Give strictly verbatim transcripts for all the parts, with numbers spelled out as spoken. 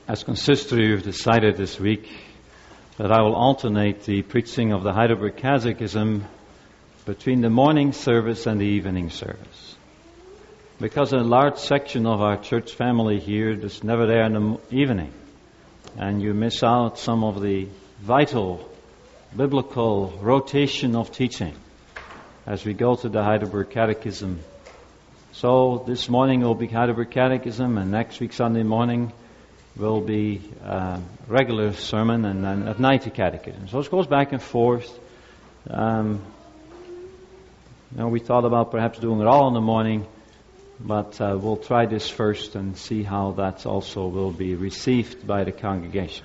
As consistory, we've decided this week that I will alternate the preaching of the Heidelberg Catechism between the morning service and the evening service. Because a large section of our church family here is never there in the evening, and you miss out some of the vital biblical rotation of teaching as we go to the Heidelberg Catechism. So this morning will be Heidelberg Catechism, and next week Sunday morning will be uh, regular sermon, and then at night the catechism. So it goes back and forth. Um, you know, we thought about perhaps doing it all in the morning, but uh, we'll try this first and see how that also will be received by the congregation.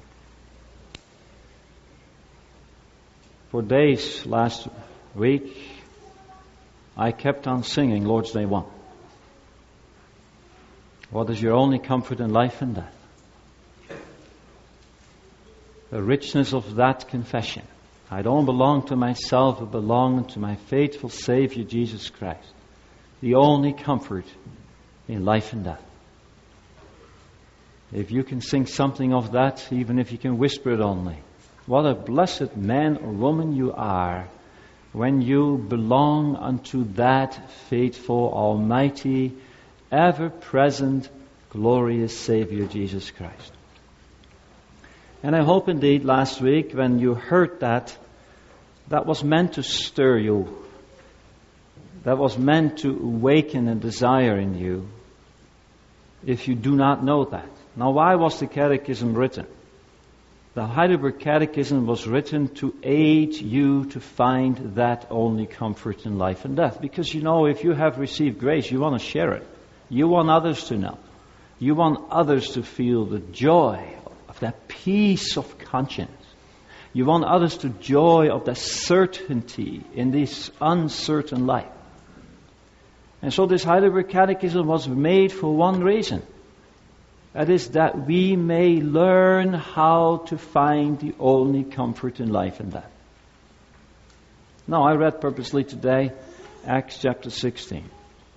For days last week, I kept on singing Lord's Day one. What is your only comfort in life and death? The richness of that confession. I don't belong to myself, I belong to my faithful Savior, Jesus Christ. The only comfort in life and death. If you can sing something of that, even if you can whisper it only, what a blessed man or woman you are when you belong unto that faithful, almighty, ever-present, glorious Savior, Jesus Christ. And I hope indeed last week when you heard that, that was meant to stir you. That was meant to awaken a desire in you, if you do not know that. Now, why was the Catechism written? The Heidelberg Catechism was written to aid you to find that only comfort in life and death. Because you know, if you have received grace, you want to share it. You want others to know. You want others to feel the joy of that peace of conscience. You want others to joy of the certainty in this uncertain life. And so this Heidelberg Catechism was made for one reason. That is that we may learn how to find the only comfort in life and death. Now, I read purposely today Acts chapter sixteen.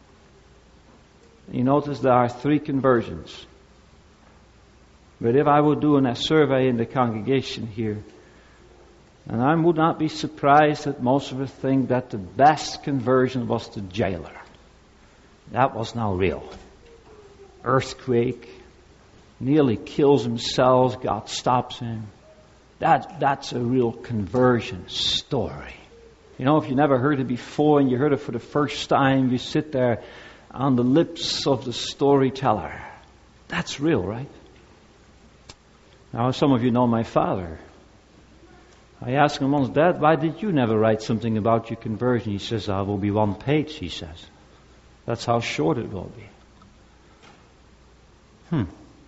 You notice there are three conversions. But if I would do a survey in the congregation here, and I would not be surprised that most of us think that the best conversion was the jailer. That was now real. Earthquake, nearly kills himself, God stops him. That, that's a real conversion story. You know, if you never heard it before and you heard it for the first time, you sit there on the lips of the storyteller. That's real, right? Now, some of you know my father. I asked him once, Dad, why did you never write something about your conversion? He says, I will be one page, he says. That's how short it will be. Hmm.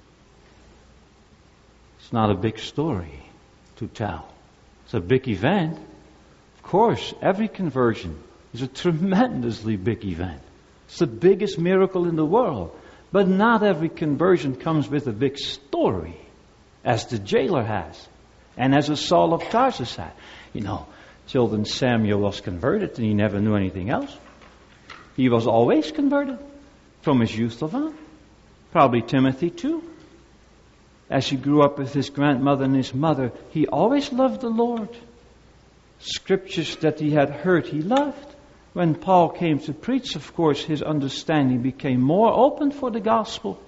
It's not a big story to tell. It's a big event. Of course, every conversion is a tremendously big event. It's the biggest miracle in the world. But not every conversion comes with a big story, as the jailer has, and as a Saul of Tarsus had. You know, children, Samuel was converted and he never knew anything else. He was always converted from his youth of on. Probably Timothy too. As he grew up with his grandmother and his mother, he always loved the Lord. Scriptures that he had heard, he loved. When Paul came to preach, of course, his understanding became more open for the gospel.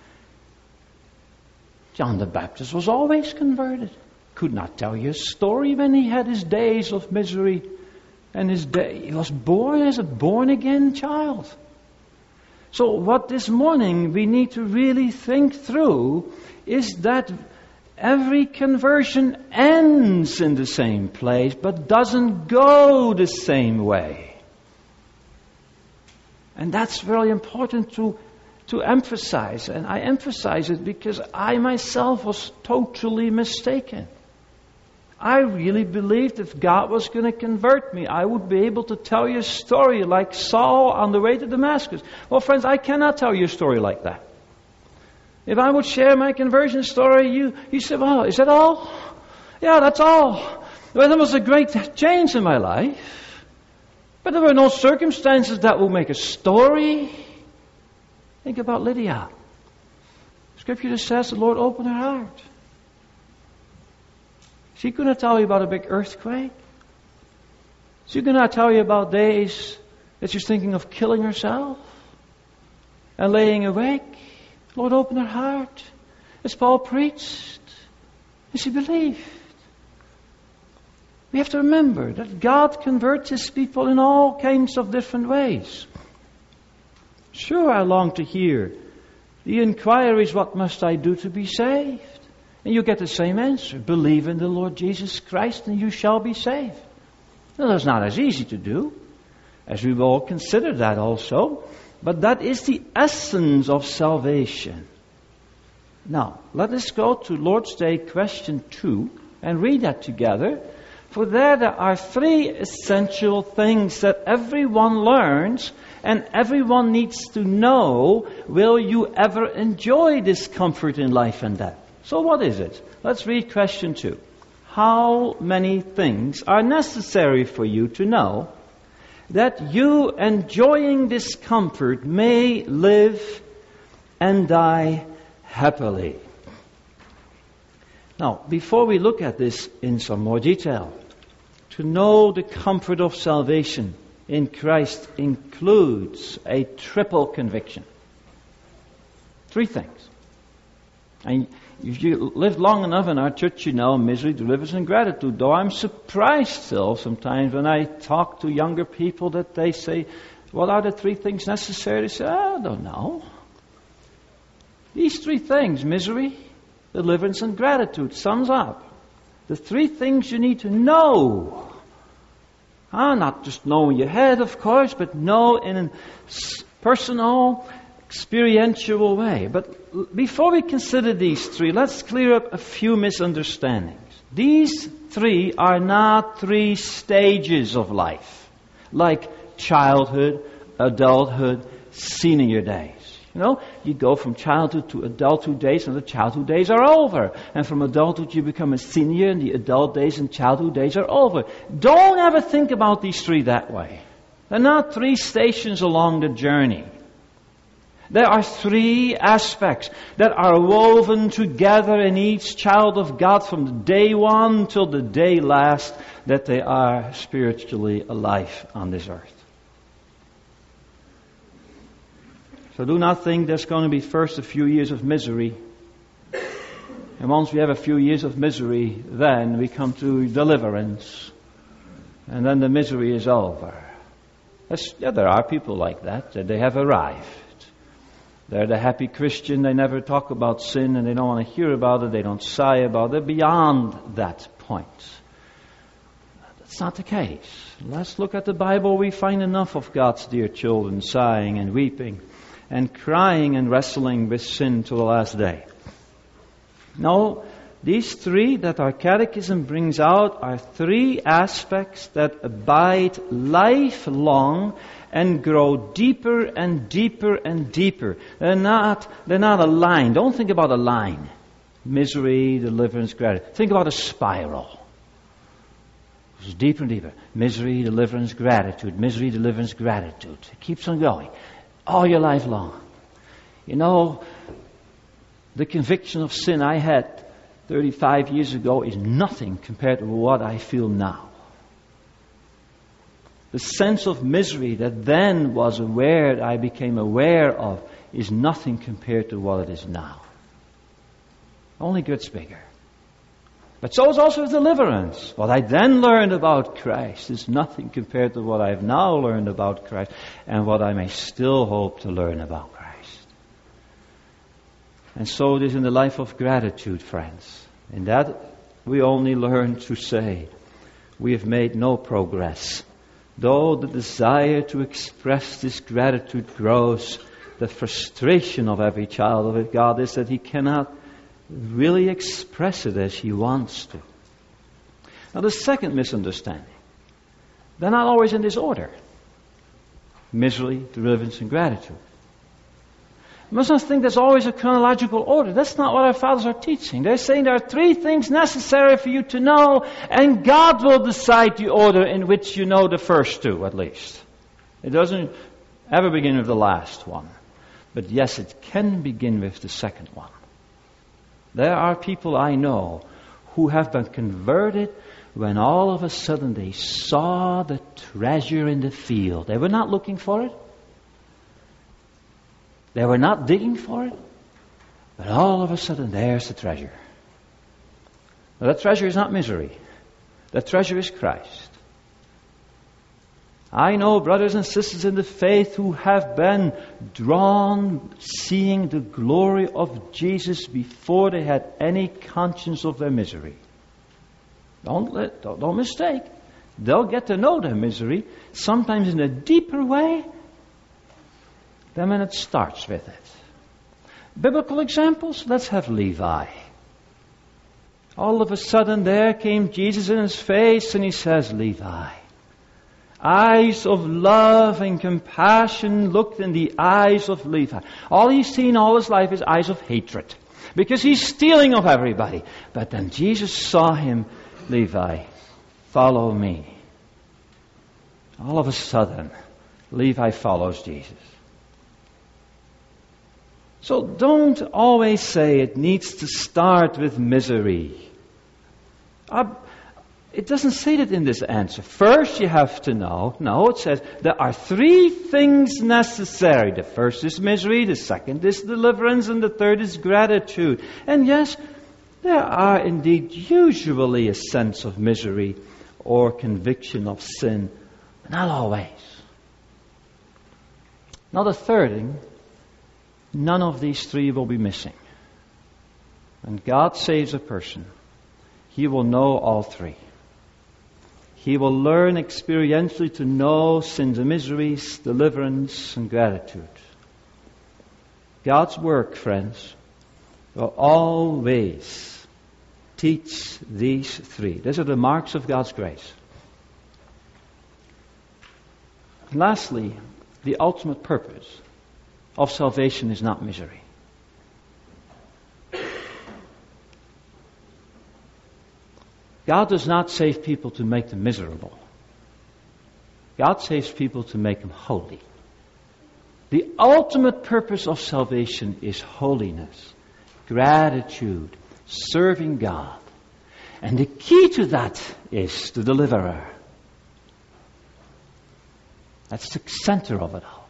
John the Baptist was always converted. Could not tell you a story when he had his days of misery. And his day, he was born as a born-again child. So what this morning we need to really think through is that every conversion ends in the same place, but doesn't go the same way. And that's very important to, to emphasize. And I emphasize it because I myself was totally mistaken. I really believed if God was going to convert me, I would be able to tell you a story like Saul on the way to Damascus. Well, friends, I cannot tell you a story like that. If I would share my conversion story, you, you say, well, is that all? Yeah, that's all. Well, there was a great change in my life. But there were no circumstances that will make a story. Think about Lydia. Scripture just says the Lord opened her heart. She could not tell you about a big earthquake. She could not tell you about days that she's thinking of killing herself and laying awake. The Lord opened her heart, as Paul preached, and she believed. We have to remember that God converts His people in all kinds of different ways. Sure, I long to hear the inquiries, what must I do to be saved? And you get the same answer. Believe in the Lord Jesus Christ and you shall be saved. Now, that's not as easy to do, as we will consider that also. But that is the essence of salvation. Now, let us go to Lord's Day question two and read that together. For there, there are three essential things that everyone learns and everyone needs to know. Will you ever enjoy this comfort in life and death? So what is it? Let's read question two. How many things are necessary for you to know that you, enjoying this comfort, may live and die happily? Now, before we look at this in some more detail, to know the comfort of salvation in Christ includes a triple conviction. Three things. And if you lived long enough in our church, you know misery, deliverance, and gratitude. Though I'm surprised still sometimes when I talk to younger people that they say, what are the three things necessary? They say, I don't know. These three things, misery, deliverance, and gratitude, sums up the three things you need to know. Ah, not just know in your head, of course, but know in a personal, experiential way. But before we consider these three, let's clear up a few misunderstandings. These three are not three stages of life, like childhood, adulthood, senior days. You know, you go from childhood to adulthood days, and the childhood days are over. And from adulthood you become a senior, and the adult days and childhood days are over. Don't ever think about these three that way. They're not three stations along the journey. There are three aspects that are woven together in each child of God from the day one till the day last that they are spiritually alive on this earth. So do not think there's going to be first a few years of misery. And once we have a few years of misery, then we come to deliverance. And then the misery is over. That's, yeah, there are people like that, that they have arrived. They're the happy Christian, they never talk about sin and they don't want to hear about it, they don't sigh about it. They're beyond that point. That's not the case. Let's look at the Bible. We find enough of God's dear children sighing and weeping and crying and wrestling with sin to the last day. No, these three that our catechism brings out are three aspects that abide lifelong and grow deeper and deeper and deeper. They're not, they're not a line. Don't think about a line. Misery, deliverance, gratitude. Think about a spiral. It's deeper and deeper. Misery, deliverance, gratitude. Misery, deliverance, gratitude. It keeps on going. All your life long. You know, the conviction of sin I had thirty-five years ago is nothing compared to what I feel now. The sense of misery that then was aware, I became aware of, is nothing compared to what it is now. Only gets bigger. But so is also deliverance. What I then learned about Christ is nothing compared to what I have now learned about Christ and what I may still hope to learn about Christ. And so it is in the life of gratitude, friends. In that we only learn to say, we have made no progress. Though the desire to express this gratitude grows, the frustration of every child of God is that he cannot really express it as he wants to. Now the second misunderstanding, they're not always in this order. Misery, deliverance, and gratitude. You must not think there's always a chronological order. That's not what our fathers are teaching. They're saying there are three things necessary for you to know, and God will decide the order in which you know the first two, at least. It doesn't ever begin with the last one. But yes, it can begin with the second one. There are people I know who have been converted when all of a sudden they saw the treasure in the field. They were not looking for it. They were not digging for it. But all of a sudden, there's the treasure. Now, that treasure is not misery. That treasure is Christ. I know brothers and sisters in the faith who have been drawn, seeing the glory of Jesus before they had any conscience of their misery. Don't let, don't, don't mistake. They'll get to know their misery, sometimes in a deeper way than when it starts with it. Biblical examples? Let's have Levi. All of a sudden there came Jesus in his face and he says, Levi, eyes of love and compassion looked in the eyes of Levi. All he's seen all his life is eyes of hatred, because he's stealing of everybody. But then Jesus saw him, Levi, follow me. All of a sudden, Levi follows Jesus. So don't always say it needs to start with misery. Uh, it doesn't say that in this answer. First you have to know. No, it says there are three things necessary. The first is misery, the second is deliverance, and the third is gratitude. And yes, there are indeed usually a sense of misery or conviction of sin. But not always. Now the third thing, none of these three will be missing. When God saves a person, He will know all three. He will learn experientially to know sins and miseries, deliverance and gratitude. God's work, friends, will always teach these three. These are the marks of God's grace. And lastly, the ultimate purpose of salvation is not misery. God does not save people to make them miserable. God saves people to make them holy. The ultimate purpose of salvation is holiness, gratitude, serving God. And the key to that is the deliverer. That's the center of it all.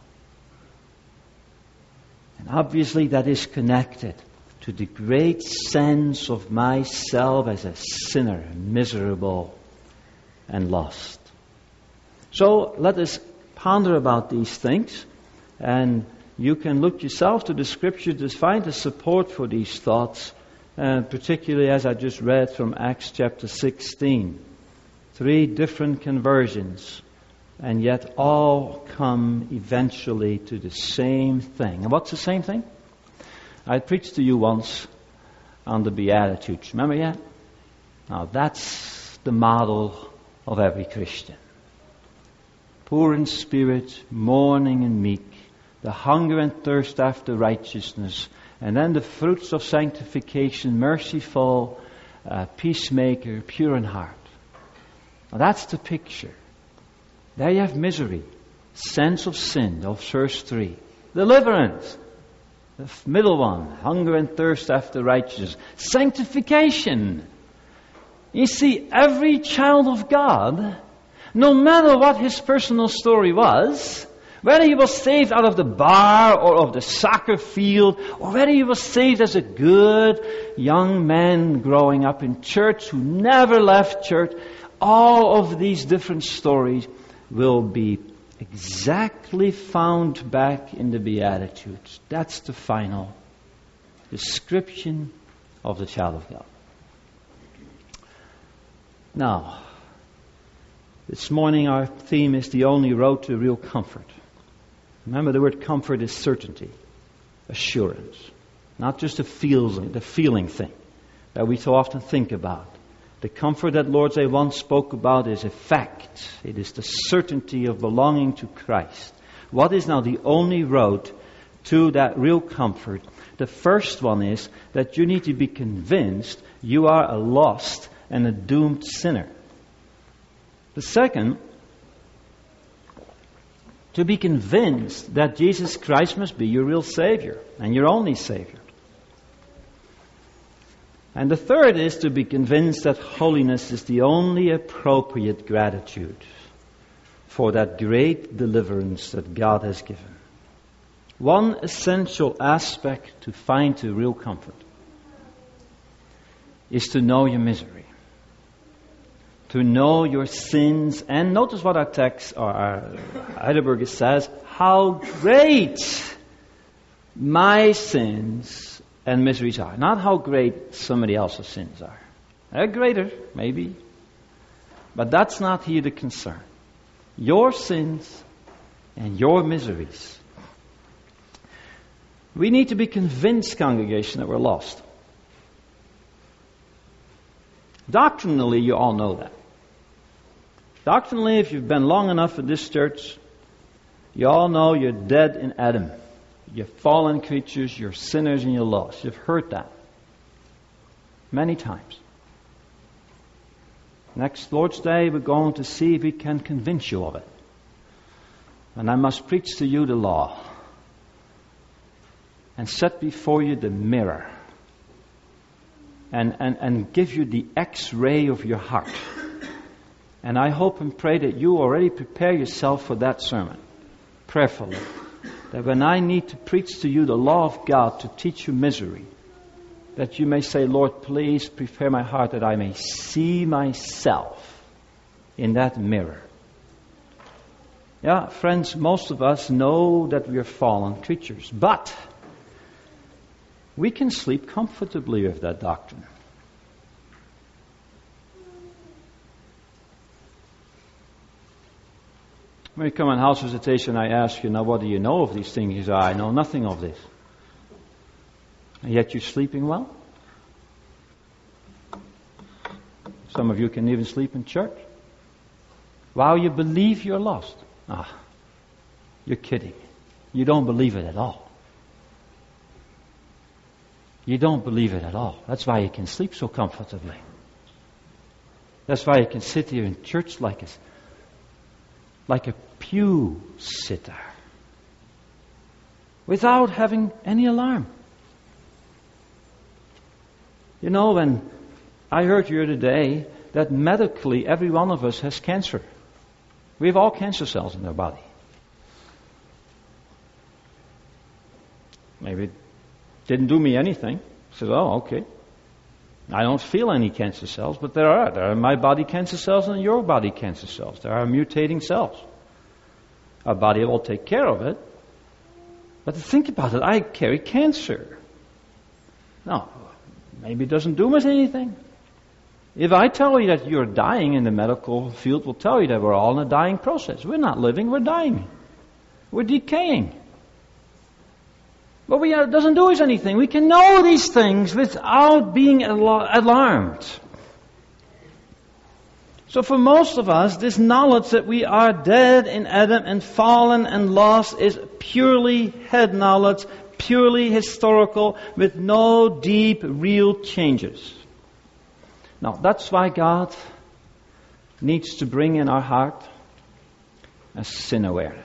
And obviously that is connected to the great sense of myself as a sinner, miserable and lost. So let us ponder about these things, and you can look yourself to the Scripture to find the support for these thoughts, and particularly as I just read from Acts chapter sixteen. Three different conversions, and yet all come eventually to the same thing. And what's the same thing? I preached to you once on the Beatitudes. Remember that? Now that's the model of every Christian. Poor in spirit, mourning and meek, the hunger and thirst after righteousness, and then the fruits of sanctification, merciful, uh, peacemaker, pure in heart. Now that's the picture. There you have misery, sense of sin, of verse three. Deliverance. The middle one, hunger and thirst after righteousness. Sanctification. You see, every child of God, no matter what his personal story was, whether he was saved out of the bar or of the soccer field, or whether he was saved as a good young man growing up in church who never left church, all of these different stories will be exactly found back in the Beatitudes. That's the final description of the child of God. Now, this morning our theme is the only road to real comfort. Remember, the word comfort is certainty, assurance, not just a feeling, the feeling thing that we so often think about. The comfort that Lord Zay once spoke about is a fact. It is the certainty of belonging to Christ. What is now the only road to that real comfort? The first one is that you need to be convinced you are a lost and a doomed sinner. The second, to be convinced that Jesus Christ must be your real Savior and your only Savior. And the third is to be convinced that holiness is the only appropriate gratitude for that great deliverance that God has given. One essential aspect to find the real comfort is to know your misery, to know your sins, and notice what our text, or our Heidelberger says, how great my sins and miseries are. Not how great somebody else's sins are. They're greater, maybe, but that's not here the concern. Your sins and your miseries. We need to be convinced, congregation, that we're lost. Doctrinally, you all know that. Doctrinally, if you've been long enough in this church, you all know you're dead in Adam. You're fallen creatures, you're sinners, and you're lost. You've heard that many times. Next Lord's Day, we're going to see if we can convince you of it. And I must preach to you the law and set before you the mirror and, and, and give you the X-ray of your heart. And I hope and pray that you already prepare yourself for that sermon, prayerfully. That when I need to preach to you the law of God to teach you misery, that you may say, Lord, please prepare my heart that I may see myself in that mirror. Yeah, friends, most of us know that we are fallen creatures, but we can sleep comfortably with that doctrine. When you come on house visitation, I ask you, now what do you know of these things? You say, I know nothing of this. And yet you're sleeping well? Some of you can even sleep in church. While you believe you're lost. Ah, you're kidding. You don't believe it at all. You don't believe it at all. That's why you can sleep so comfortably. That's why you can sit here in church like a, like a pew sitter. Without having any alarm. You know, when I heard here today that medically every one of us has cancer. We have all cancer cells in our body. Maybe it didn't do me anything. I said, oh, okay. I don't feel any cancer cells, but there are. There are my body cancer cells and your body cancer cells. There are mutating cells. Our body will take care of it. But think about it. I carry cancer. No, maybe it doesn't do much anything. If I tell you that you're dying, in the medical field will tell you that we're all in a dying process. We're not living, we're dying. We're decaying. But we, it doesn't do us anything. We can know these things without being al- alarmed. So for most of us, this knowledge that we are dead in Adam and fallen and lost is purely head knowledge, purely historical, with no deep, real changes. Now, that's why God needs to bring in our heart a sin awareness.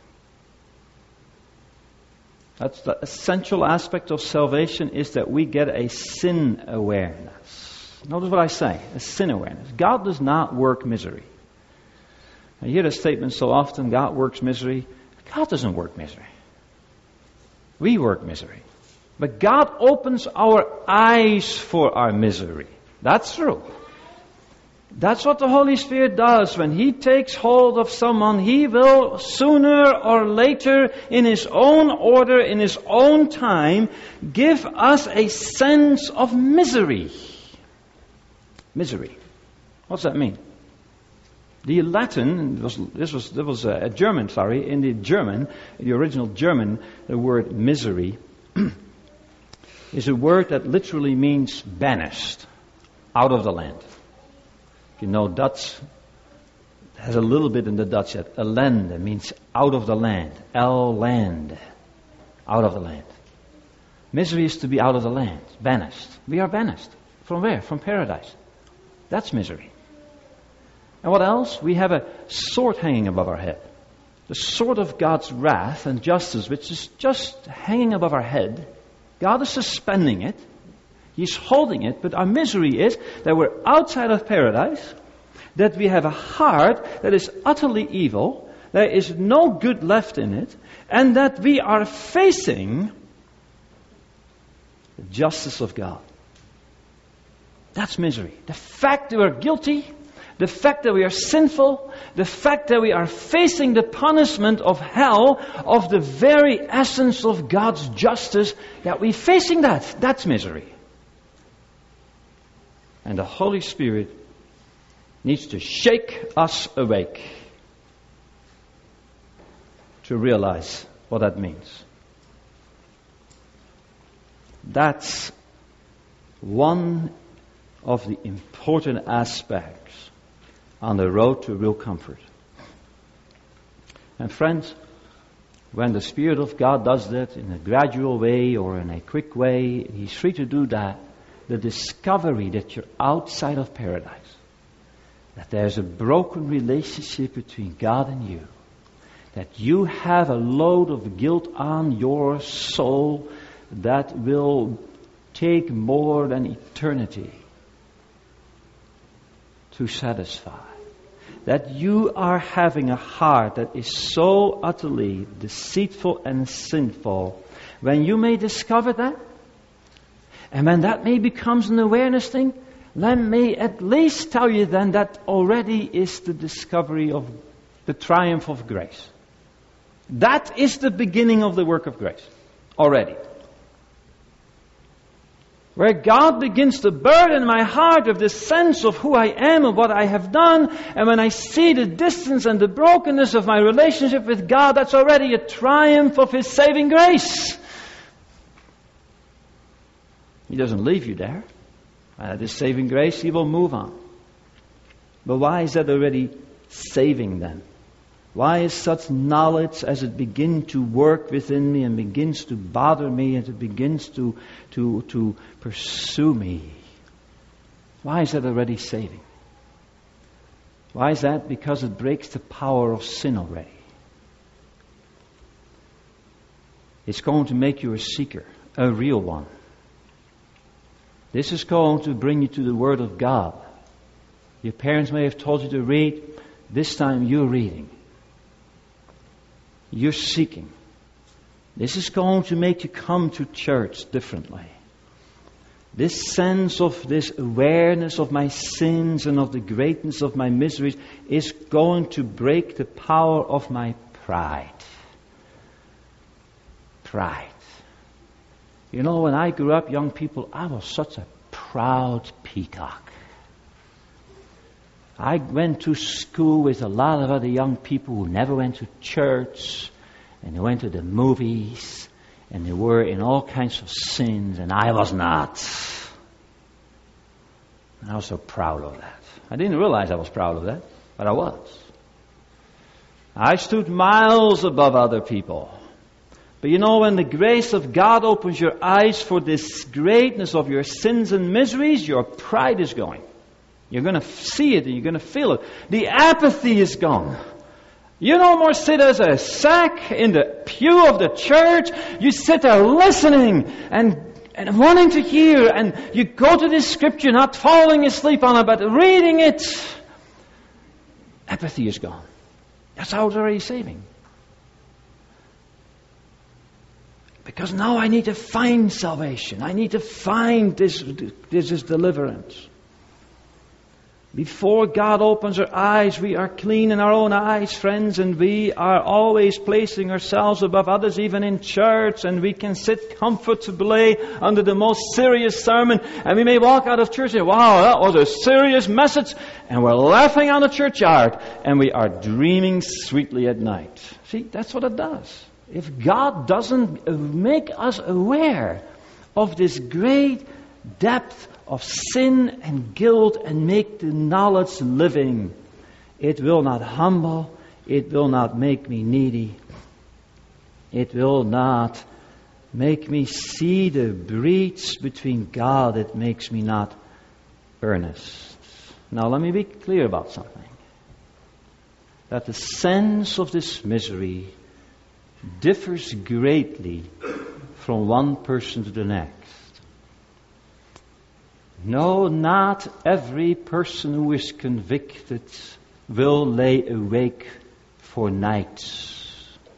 That's the essential aspect of salvation, is that we get a sin awareness. Notice what I say, a sin awareness. God does not work misery. I hear the statement so often, God works misery. God doesn't work misery. We work misery. But God opens our eyes for our misery. That's true. That's what the Holy Spirit does. When He takes hold of someone, He will sooner or later, in His own order, in His own time, give us a sense of misery. Misery. What's that mean? The Latin, was, this was, this was a German, sorry, in the German, the original German, the word misery is a word that literally means banished, out of the land. You know, Dutch has a little bit in the Dutch that ellende means out of the land. El land. Out of the land. Misery is to be out of the land. Banished. We are banished. From where? From paradise. That's misery. And what else? We have a sword hanging above our head. The sword of God's wrath and justice, which is just hanging above our head. God is suspending it. He's holding it, but our misery is that we're outside of paradise, that we have a heart that is utterly evil, there is no good left in it, and that we are facing the justice of God. That's misery. The fact that we're guilty, the fact that we are sinful, the fact that we are facing the punishment of hell, of the very essence of God's justice, that we're facing that. That's misery. And the Holy Spirit needs to shake us awake to realize what that means. That's one of the important aspects on the road to real comfort. And friends, when the Spirit of God does that in a gradual way or in a quick way, He's free to do that. The discovery that you're outside of paradise, that there's a broken relationship between God and you, that you have a load of guilt on your soul that will take more than eternity to satisfy. That you are having a heart that is so utterly deceitful and sinful. When you may discover that, and when that may becomes an awareness thing, let me at least tell you then that already is the discovery of the triumph of grace. That is the beginning of the work of grace. Already. Where God begins to burden my heart with the sense of who I am and what I have done, and when I see the distance and the brokenness of my relationship with God, that's already a triumph of His saving grace. He doesn't leave you there. At His saving grace, He will move on. But why is that already saving then? Why is such knowledge, as it begins to work within me and begins to bother me and it begins to, to, to pursue me, why is that already saving? Why is that? Because it breaks the power of sin already. It's going to make you a seeker, a real one. This is going to bring you to the Word of God. Your parents may have told you to read. This time you're reading. You're seeking. This is going to make you come to church differently. This sense of this awareness of my sins and of the greatness of my miseries is going to break the power of my pride. Pride. You know, when I grew up, young people, I was such a proud peacock. I went to school with a lot of other young people who never went to church, and they went to the movies, and they were in all kinds of sins, and I was not. And I was so proud of that. I didn't realize I was proud of that, but I was. I stood miles above other people. But you know, when the grace of God opens your eyes for this greatness of your sins and miseries, your pride is going. You're going to see it and you're going to feel it. The apathy is gone. You no more sit as a sack in the pew of the church. You sit there listening and, and wanting to hear. And you go to this scripture, not falling asleep on it, but reading it. Apathy is gone. That's how it's already saving. Because now I need to find salvation. I need to find this, this is deliverance. Before God opens our eyes, we are clean in our own eyes, friends, and we are always placing ourselves above others, even in church, and we can sit comfortably under the most serious sermon, and we may walk out of church and say, wow, that was a serious message, and we're laughing on the churchyard, and we are dreaming sweetly at night. See, that's what it does. If God doesn't make us aware of this great depth of sin and guilt and make the knowledge living, it will not humble, it will not make me needy, it will not make me see the breach between God, it makes me not earnest. Now let me be clear about something. That the sense of this misery differs greatly from one person to the next. No, not every person who is convicted will lay awake for nights.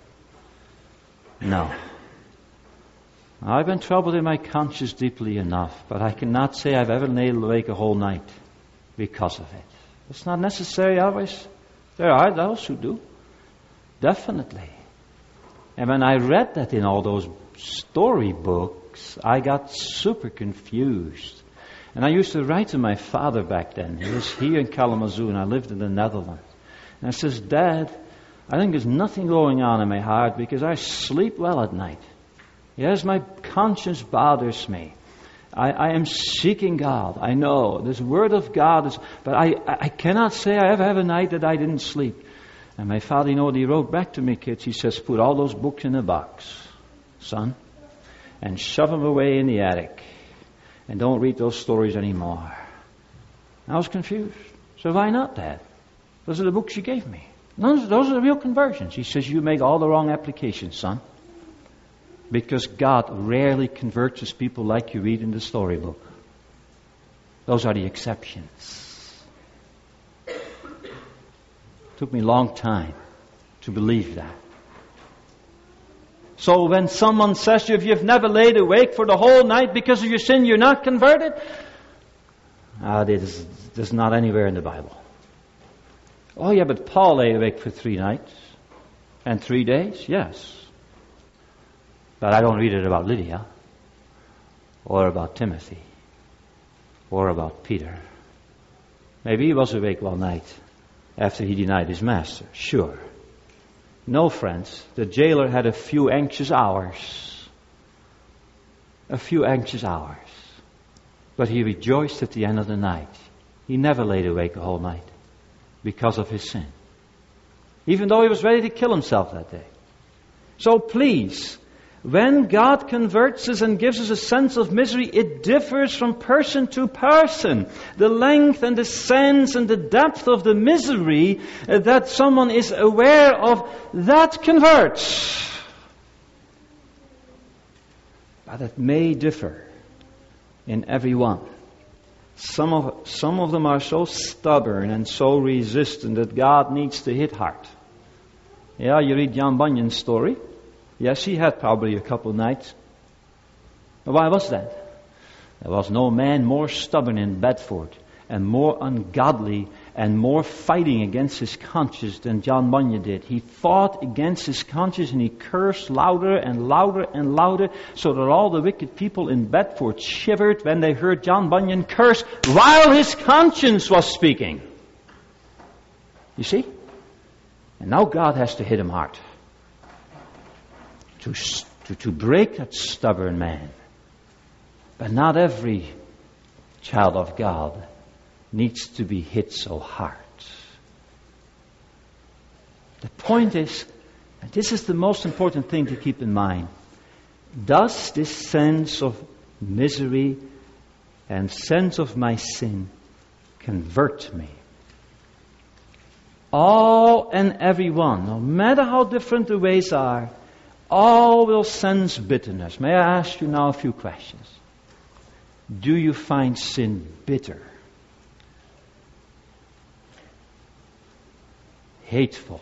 No. I've been troubled in my conscience deeply enough, but I cannot say I've ever laid awake a whole night because of it. It's not necessary always. There are those who do. Definitely. And when I read that in all those storybooks, I got super confused. And I used to write to my father back then. He was here in Kalamazoo and I lived in the Netherlands. And I says, Dad, I think there's nothing going on in my heart because I sleep well at night. Yes, my conscience bothers me. I, I am seeking God. I know. This Word of God is, but I, I cannot say I ever have a night that I didn't sleep. And my father, you know what he wrote back to me, kids? He says, put all those books in a box, son, and shove them away in the attic. And don't read those stories anymore. I was confused. So why not, Dad? Those are the books you gave me. Those, those are the real conversions. He says, you make all the wrong applications, son. Because God rarely converts his people like you read in the storybook. Those are the exceptions. Took me a long time to believe that. So when someone says to you, if you've never laid awake for the whole night because of your sin, you're not converted, ah, this, this is not anywhere in the Bible. Oh yeah, but Paul lay awake for three nights and three days, yes. But I don't read it about Lydia, or about Timothy, or about Peter. Maybe he was awake all night after he denied his master, sure. No, friends, the jailer had a few anxious hours. A few anxious hours. But he rejoiced at the end of the night. He never laid awake a whole night because of his sin. Even though he was ready to kill himself that day. So please, when God converts us and gives us a sense of misery, it differs from person to person. The length and the sense and the depth of the misery uh, that someone is aware of, that converts. But it may differ in everyone. Some of, some of them are so stubborn and so resistant that God needs to hit hard. Yeah, you read John Bunyan's story. Yes, he had probably a couple of nights. But why was that? There was no man more stubborn in Bedford and more ungodly and more fighting against his conscience than John Bunyan did. He fought against his conscience and he cursed louder and louder and louder so that all the wicked people in Bedford shivered when they heard John Bunyan curse while his conscience was speaking. You see? And now God has to hit him hard. To, to, to break that stubborn man. But not every child of God needs to be hit so hard. The point is, and this is the most important thing to keep in mind, does this sense of misery and sense of my sin convert me? All and every one, no matter how different the ways are, all will sense bitterness. May I ask you now a few questions? Do you find sin bitter? Hateful?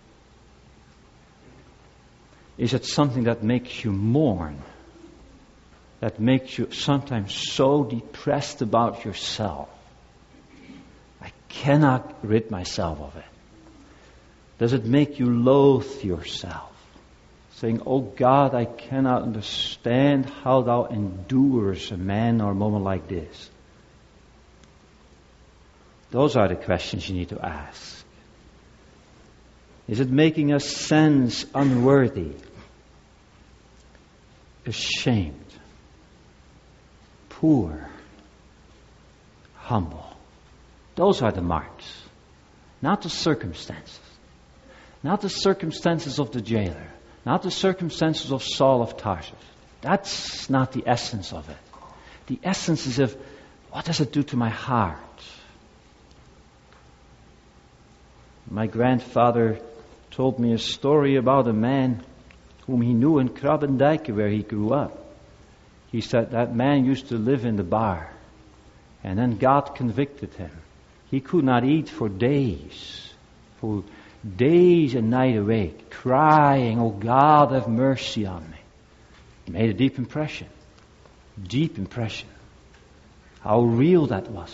Is it something that makes you mourn? That makes you sometimes so depressed about yourself? I cannot rid myself of it. Does it make you loathe yourself? Saying, oh God, I cannot understand how thou endures a man or a woman like this. Those are the questions you need to ask. Is it making us sense unworthy, ashamed, poor, humble? Those are the marks, not the circumstances. Not the circumstances of the jailer. Not the circumstances of Saul of Tarsus. That's not the essence of it. The essence is of, what does it do to my heart? My grandfather told me a story about a man whom he knew in Krabbendijk, where he grew up. He said that man used to live in the bar. And then God convicted him. He could not eat for days, for days and night awake, crying, "Oh God, have mercy on me." It made a deep impression. Deep impression. How real that was.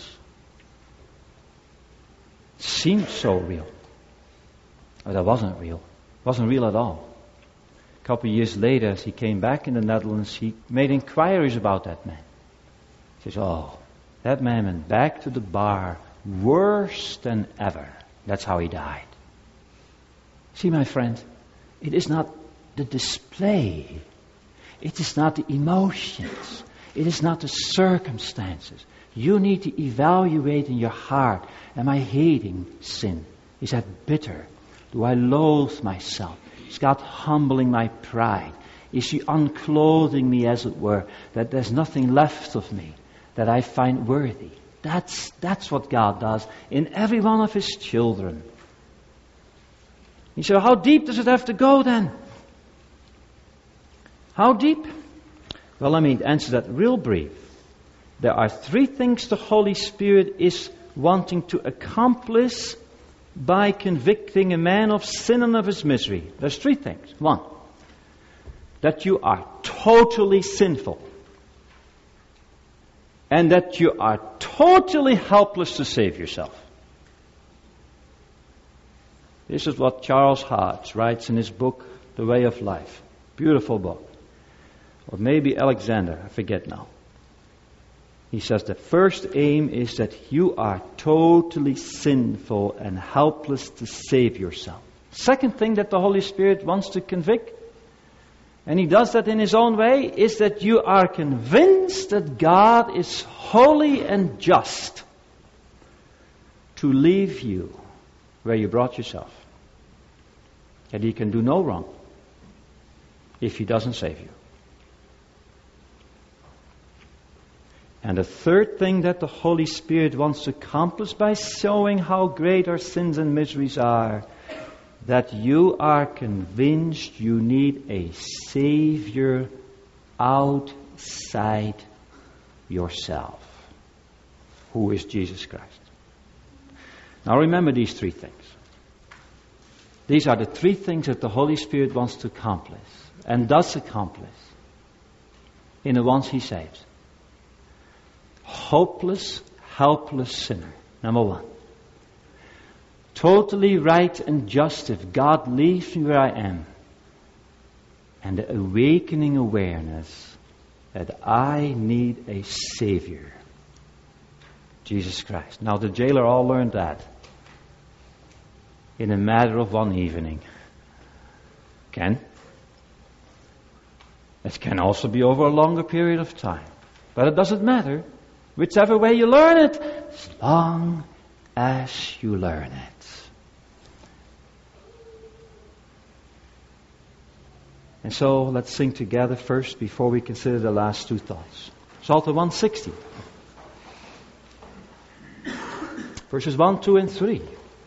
It seemed so real. But it wasn't real. It wasn't real at all. A couple of years later, as he came back in the Netherlands, he made inquiries about that man. He says, "Oh, that man went back to the bar worse than ever." That's how he died. See, my friend, it is not the display. It is not the emotions. It is not the circumstances. You need to evaluate in your heart, am I hating sin? Is that bitter? Do I loathe myself? Is God humbling my pride? Is He unclothing me, as it were, that there's nothing left of me that I find worthy? That's, that's what God does in every one of His children. You say, how deep does it have to go then? How deep? Well, let me answer that real brief. There are three things the Holy Spirit is wanting to accomplish by convicting a man of sin and of his misery. There's three things. One, that you are totally sinful. And that you are totally helpless to save yourself. This is what Charles Hodge writes in his book, The Way of Life. Beautiful book. Or maybe Alexander, I forget now. He says the first aim is that you are totally sinful and helpless to save yourself. Second thing that the Holy Spirit wants to convict, and He does that in His own way, is that you are convinced that God is holy and just to leave you where you brought yourself. That He can do no wrong if He doesn't save you. And the third thing that the Holy Spirit wants to accomplish by showing how great our sins and miseries are, that you are convinced you need a Savior outside yourself, who is Jesus Christ. Now remember these three things. These are the three things that the Holy Spirit wants to accomplish, and does accomplish, in the ones He saves. Hopeless, helpless sinner. Number one. Totally right and just if God leaves me where I am. And the awakening awareness that I need a Savior. Jesus Christ. Now the jailer all learned that in a matter of one evening. Can. It can also be over a longer period of time. But it doesn't matter. Whichever way you learn it, as long as you learn it. And so let's sing together first before we consider the last two thoughts. Psalter one sixty. Verses one, two, and three.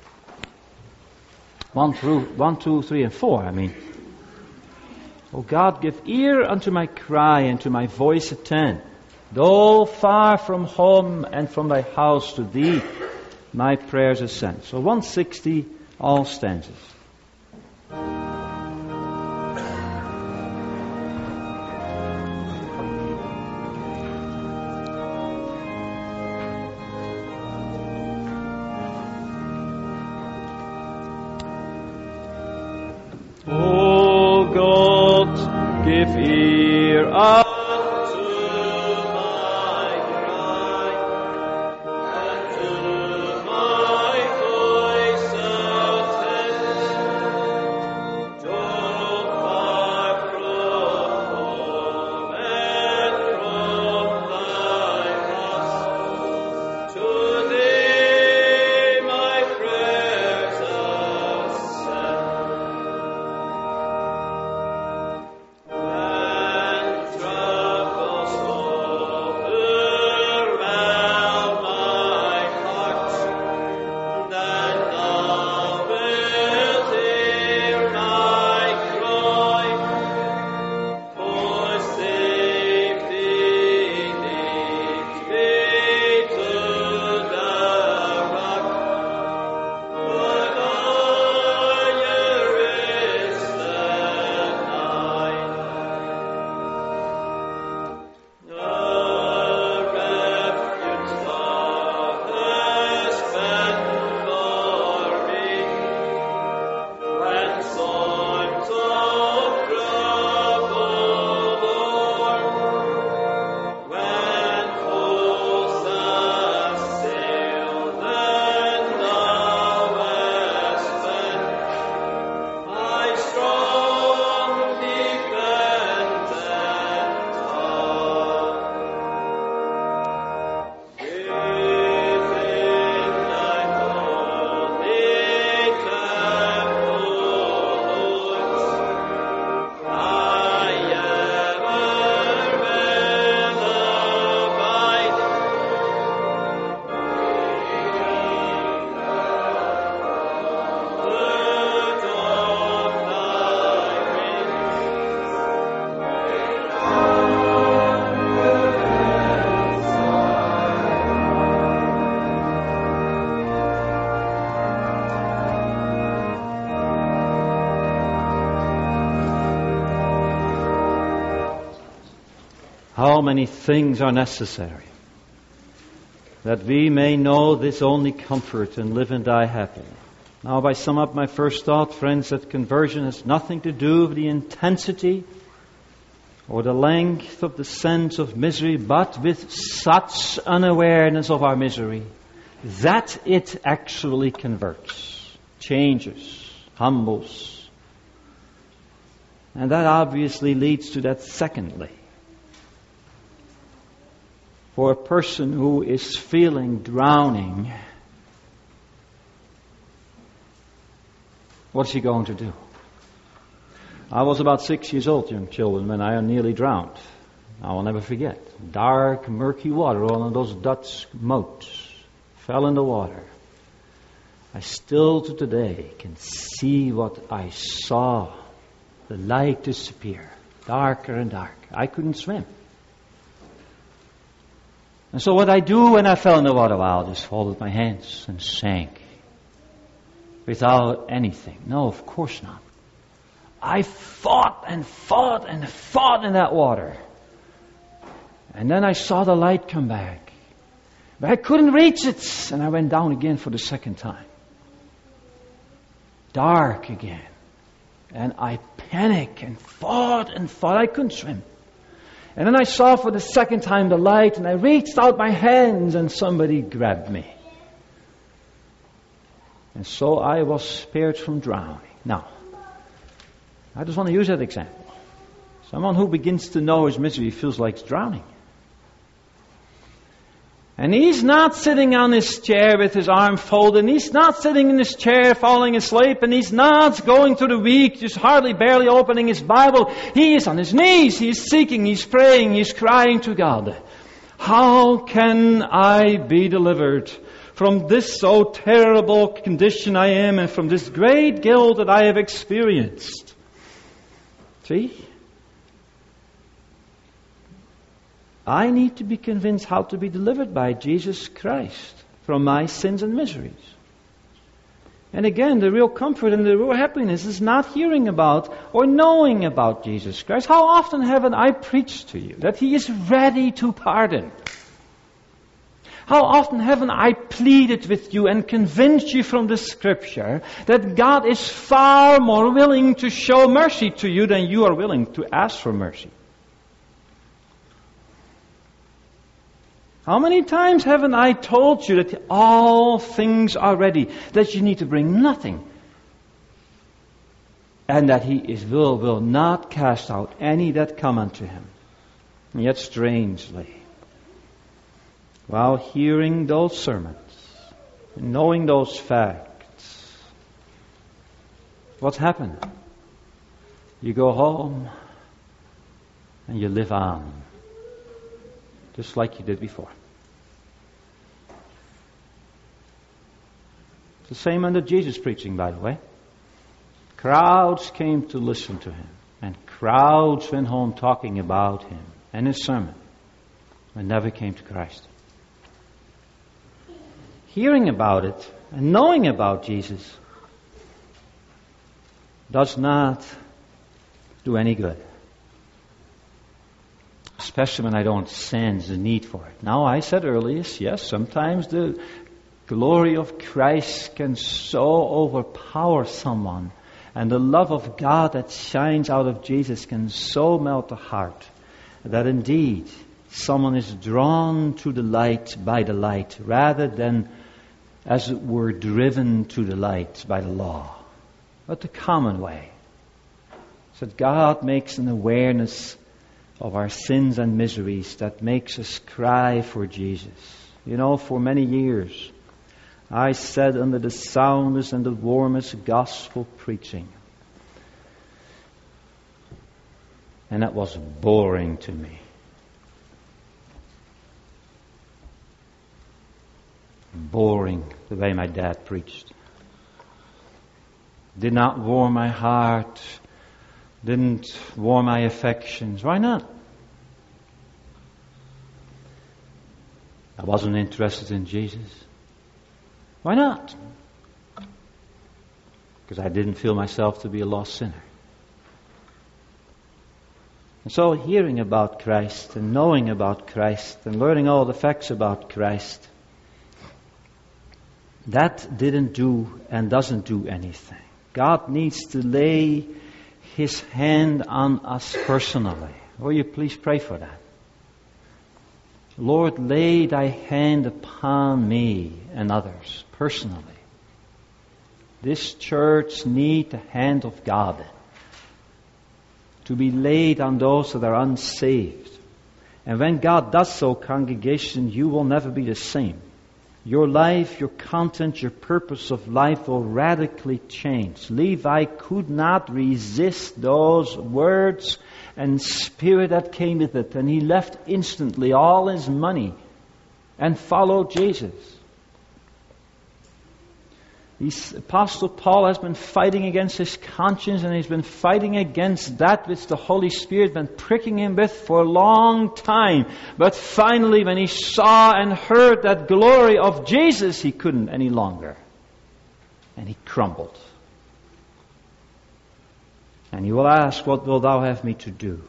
One through one, two, three, and four, I mean. O God, give ear unto my cry, and to my voice attend. Though far from home and from thy house to thee, my prayers ascend. So one sixty, all stanzas. O God, give ear up. Trust How many things are necessary that we may know this only comfort and live and die happily. Now, if I sum up my first thought, friends, that conversion has nothing to do with the intensity or the length of the sense of misery, but with such an awareness of our misery that it actually converts, changes, humbles. And that obviously leads to that secondly. For a person who is feeling drowning, what's he going to do? I was about six years old, young children, when I nearly drowned. I will never forget. Dark, murky water, all of those Dutch moats fell in the water. I still to today can see what I saw. The light disappear, darker and darker. I couldn't swim. And so what I do when I fell in the water, well, I just folded my hands and sank. Without anything. No, of course not. I fought and fought and fought in that water. And then I saw the light come back. But I couldn't reach it. And I went down again for the second time. Dark again. And I panicked and fought and fought. I couldn't swim. And then I saw for the second time the light, and I reached out my hands and somebody grabbed me. And so I was spared from drowning. Now, I just want to use that example. Someone who begins to know his misery feels like he's drowning. And he's not sitting on his chair with his arm folded, and he's not sitting in his chair falling asleep, and he's not going through the week, just hardly barely opening his Bible. He is on his knees, he's seeking, he's praying, he's crying to God. How can I be delivered from this so terrible condition I am, and from this great guilt that I have experienced? See? I need to be convinced how to be delivered by Jesus Christ from my sins and miseries. And again, the real comfort and the real happiness is not hearing about or knowing about Jesus Christ. How often haven't I preached to you that He is ready to pardon? How often haven't I pleaded with you and convinced you from the Scripture that God is far more willing to show mercy to you than you are willing to ask for mercy? How many times haven't I told you that all things are ready, that you need to bring nothing, and that He is will, will not cast out any that come unto Him? And yet strangely, while hearing those sermons, knowing those facts, what's happened? You go home and you live on, just like you did before. It's the same under Jesus' preaching, by the way. Crowds came to listen to Him, and crowds went home talking about Him and His sermon, and never came to Christ. Hearing about it and knowing about Jesus does not do any good. Especially when I don't sense the need for it. Now, I said earlier, yes, sometimes the glory of Christ can so overpower someone, and the love of God that shines out of Jesus can so melt the heart that indeed someone is drawn to the light by the light rather than, as it were, driven to the light by the law. But the common way. So that God makes an awareness of our sins and miseries that makes us cry for Jesus. You know, for many years, I sat under the soundest and the warmest gospel preaching. And that was boring to me. Boring, the way my dad preached. Did not warm my heart. Didn't warm my affections. Why not? I wasn't interested in Jesus. Why not? Because I didn't feel myself to be a lost sinner. And so hearing about Christ and knowing about Christ and learning all the facts about Christ, that didn't do and doesn't do anything. God needs to lay His hand on us personally. Will you please pray for that? Lord, lay thy hand upon me and others personally. This church needs the hand of God to be laid on those that are unsaved. And when God does so, congregation, you will never be the same. Your life, your content, your purpose of life will radically change. Levi could not resist those words and spirit that came with it. And he left instantly all his money and followed Jesus. The Apostle Paul has been fighting against his conscience, and he's been fighting against that which the Holy Spirit has been pricking him with for a long time. But finally, when he saw and heard that glory of Jesus, he couldn't any longer. And he crumbled. And you will ask, what wilt thou have me to do?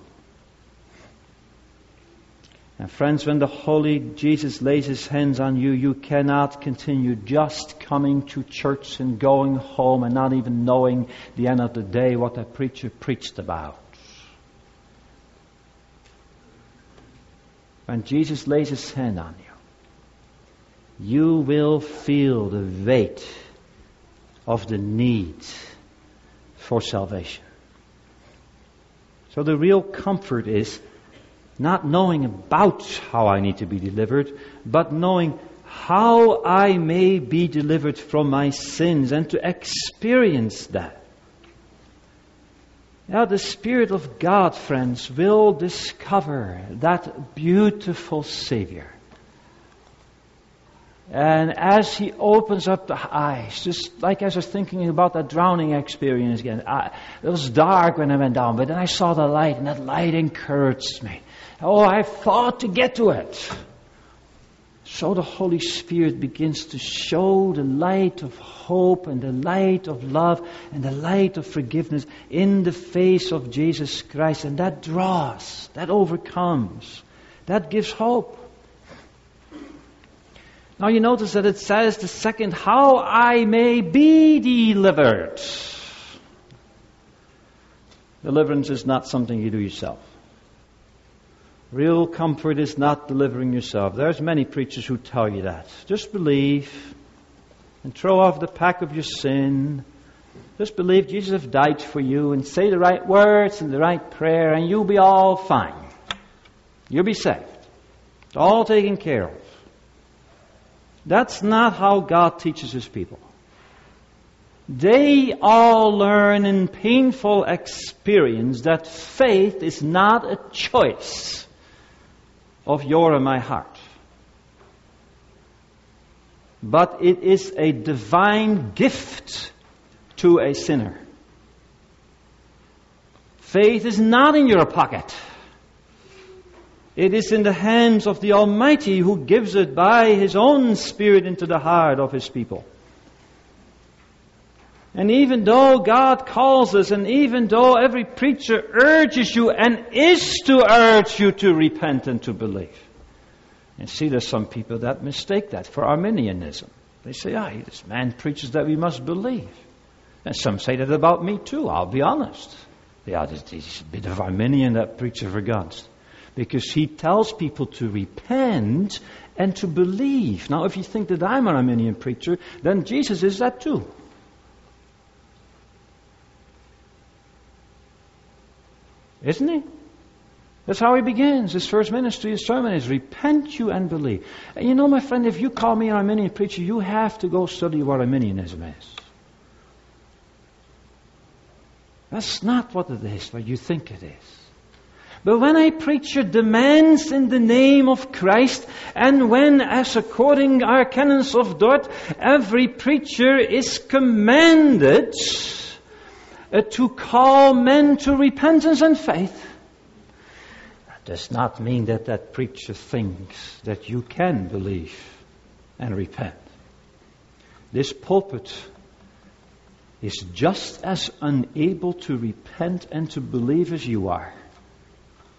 And friends, when the Holy Jesus lays His hands on you, you cannot continue just coming to church and going home and not even knowing the end of the day what the preacher preached about. When Jesus lays His hand on you, you will feel the weight of the need for salvation. So the real comfort is not knowing about how I need to be delivered, but knowing how I may be delivered from my sins and to experience that. Now, the Spirit of God, friends, will discover that beautiful Savior. And as He opens up the eyes, just like as I was thinking about that drowning experience again, I, it was dark when I went down, but then I saw the light, and that light encouraged me. Oh, I fought to get to it. So the Holy Spirit begins to show the light of hope and the light of love and the light of forgiveness in the face of Jesus Christ. And that draws, that overcomes, that gives hope. Now you notice that it says the second, how I may be delivered. Deliverance is not something you do yourself. Real comfort is not delivering yourself. There's many preachers who tell you that. Just believe and throw off the pack of your sin. Just believe Jesus has died for you and say the right words and the right prayer and you'll be all fine. You'll be saved. It's all taken care of. That's not how God teaches His people. They all learn in painful experience that faith is not a choice of your and my heart, but it is a divine gift to a sinner. Faith is not in your pocket. It is in the hands of the Almighty who gives it by His own Spirit into the heart of His people. And even though God calls us, and even though every preacher urges you and is to urge you to repent and to believe. And see, there's some people that mistake that for Arminianism. They say, ah, this man preaches that we must believe. And some say that about me too, I'll be honest. Yeah, he's a bit of Arminian, that preacher for God. Because he tells people to repent and to believe. Now, if you think that I'm an Arminian preacher, then Jesus is that too. Isn't he? That's how he begins. His first ministry, his sermon is repent you and believe. And you know, my friend, if you call me an Arminian preacher, you have to go study what Arminianism is. That's not what it is, what you think it is. But when a preacher demands in the name of Christ, and when, as according our canons of Dort, every preacher is commanded Uh, to call men to repentance and faith, that does not mean that that preacher thinks that you can believe and repent. This pulpit is just as unable to repent and to believe as you are.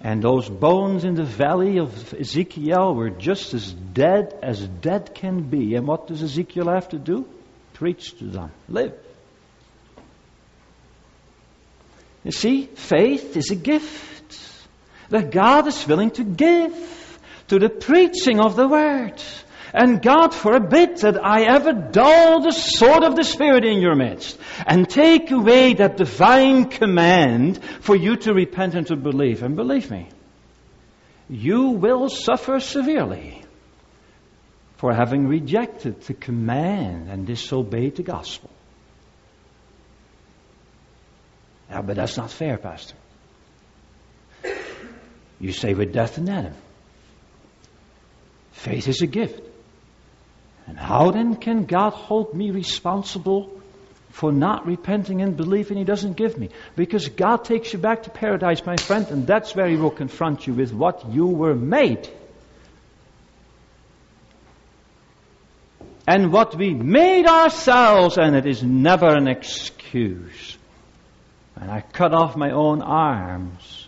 And those bones in the valley of Ezekiel were just as dead as dead can be. And what does Ezekiel have to do? Preach to them. Live. You see, faith is a gift that God is willing to give to the preaching of the Word. And God forbid that I ever dull the sword of the Spirit in your midst and take away that divine command for you to repent and to believe. And believe me, you will suffer severely for having rejected the command and disobeyed the gospel. Yeah, but that's not fair, Pastor. You say with death and Adam. Faith is a gift. And how then can God hold me responsible for not repenting and believing He doesn't give me? Because God takes you back to paradise, my friend, and that's where He will confront you with what you were made. And what we made ourselves, and it is never an excuse. And I cut off my own arms.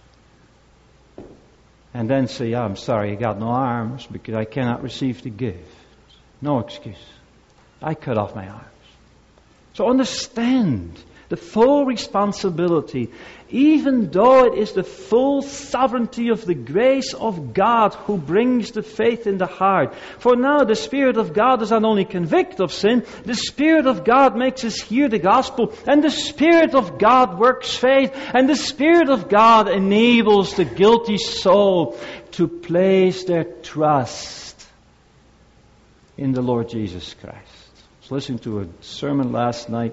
And then say, yeah, I'm sorry, I got no arms because I cannot receive the gift. No excuse. I cut off my arms. So understand the full responsibility, even though it is the full sovereignty of the grace of God who brings the faith in the heart. For now the Spirit of God does not only convict of sin, the Spirit of God makes us hear the gospel, and the Spirit of God works faith, and the Spirit of God enables the guilty soul to place their trust in the Lord Jesus Christ. I was listening to a sermon last night.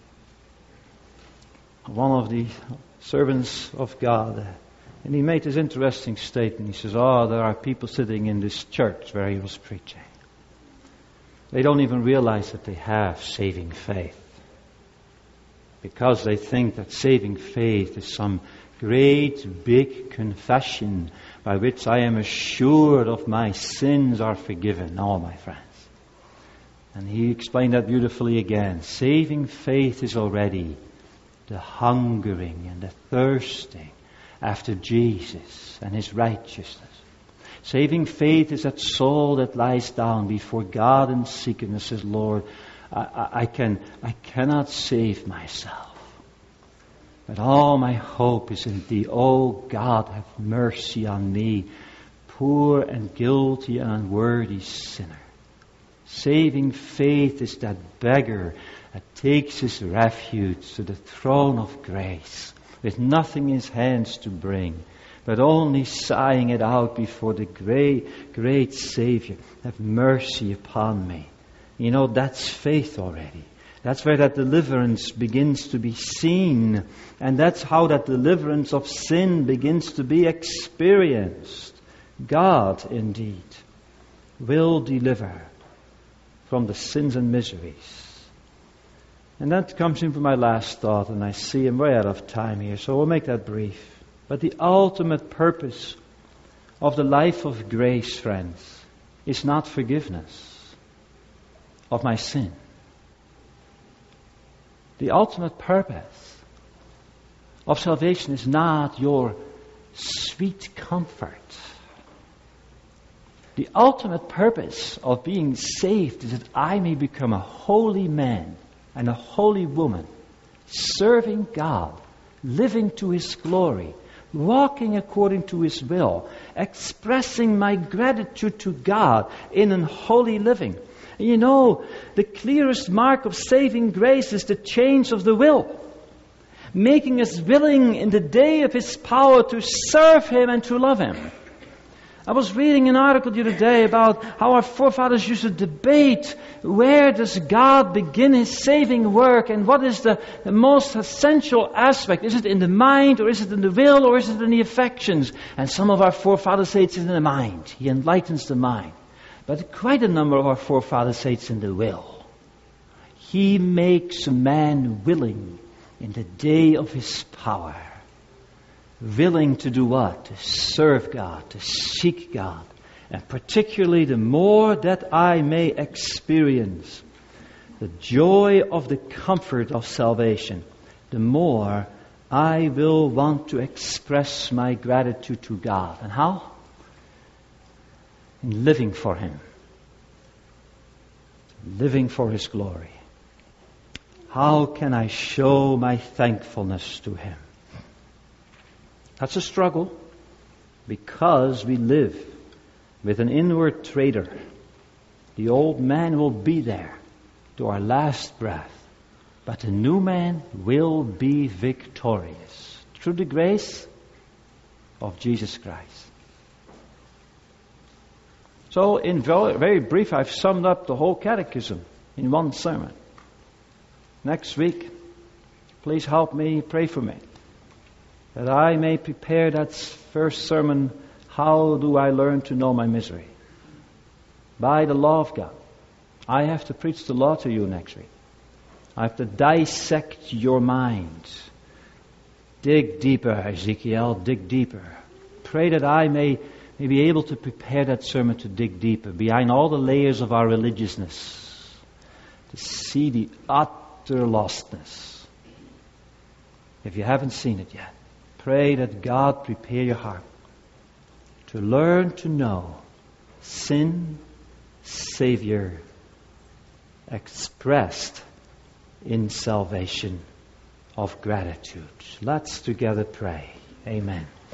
One of the servants of God, and he made this interesting statement. He says, oh, there are people sitting in this church where he was preaching. They don't even realize that they have saving faith, because they think that saving faith is some great big confession by which I am assured of my sins are forgiven. No, my friends. And he explained that beautifully again. Saving faith is already the hungering and the thirsting after Jesus and His righteousness. Saving faith is that soul that lies down before God in seeking and says, Lord, I, I, I can I cannot save myself. But all my hope is in Thee. Oh God, have mercy on me, poor and guilty and unworthy sinner. Saving faith is that beggar that takes his refuge to the throne of grace with nothing in his hands to bring, but only sighing it out before the great, great Savior. Have mercy upon me. You know, that's faith already. That's where that deliverance begins to be seen. And that's how that deliverance of sin begins to be experienced. God, indeed, will deliver from the sins and miseries. And that comes into my last thought, and I see I'm way out of time here, so we'll make that brief. But the ultimate purpose of the life of grace, friends, is not forgiveness of my sin. The ultimate purpose of salvation is not your sweet comfort. The ultimate purpose of being saved is that I may become a holy man and a holy woman, serving God, living to His glory, walking according to His will, expressing my gratitude to God in an holy living. And you know, the clearest mark of saving grace is the change of the will, making us willing in the day of His power to serve Him and to love Him. I was reading an article the other day about how our forefathers used to debate where does God begin His saving work and what is the, the most essential aspect. Is it in the mind, or is it in the will, or is it in the affections? And some of our forefathers say it's in the mind. He enlightens the mind. But quite a number of our forefathers say it's in the will. He makes a man willing in the day of His power. Willing to do what? To serve God, to seek God. And particularly the more that I may experience the joy of the comfort of salvation, the more I will want to express my gratitude to God. And how? In living for Him. Living for His glory. How can I show my thankfulness to Him? That's a struggle, because we live with an inward traitor. The old man will be there to our last breath, but the new man will be victorious through the grace of Jesus Christ. So, in very brief, I've summed up the whole catechism in one sermon. Next week, please help me, pray for me, that I may prepare that first sermon, How Do I Learn to Know My Misery? By the law of God. I have to preach the law to you next week. I have to dissect your mind. Dig deeper, Ezekiel, dig deeper. Pray that I may, may be able to prepare that sermon to dig deeper, behind all the layers of our religiousness, to see the utter lostness. If you haven't seen it yet, pray that God prepare your heart to learn to know sin, Savior, expressed in salvation of gratitude. Let's together pray. Amen.